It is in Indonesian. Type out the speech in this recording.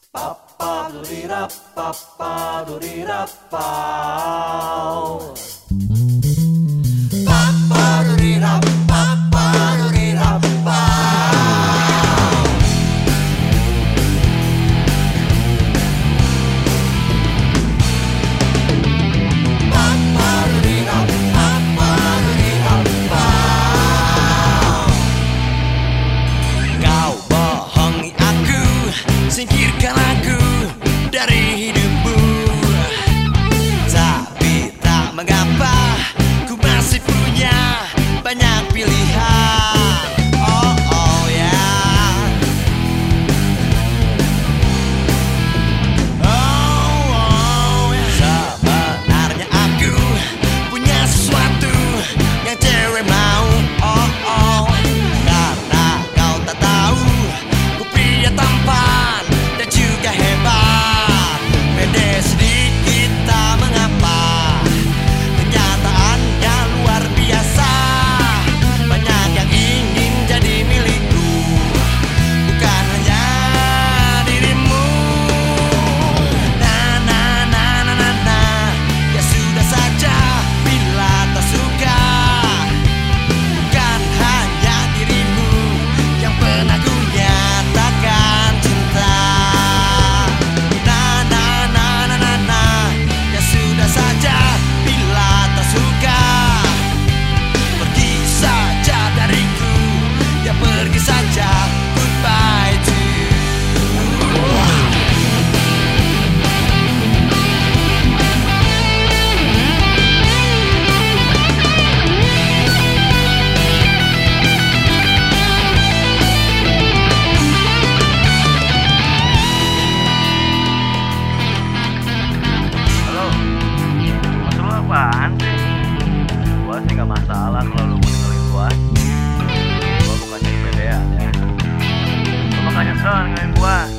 Singkirkan aku dari hidupmu, tapi tak mengapa, ku masih punya banyak pilihan. Oh oh ya, oh oh ya. Sebenarnya aku punya sesuatu yang cewek mau. Oh oh, karena kau tak tahu, ku pria tampan dan juga hebat. Pede sedikit tak mengapa, kenyataannya luar biasa. Banyak yang ingin jadi milikku, bukan hanya dirimu. Na na na na na na, ya sudah saja bila tak suka. Bukan hanya dirimu yang pernah ku nyatakan cinta. Na na na na na na, ya sudah saja bila tak suka. Pergi saja dariku, ya pergi saja. Goodbye to you. Halo, maksud lu apaan sih? Gua sih gak masalah kalau lu mau ninggalin gua. Gua bukan jadi pedean ya. Gua makanya nyesel ninggalin gua.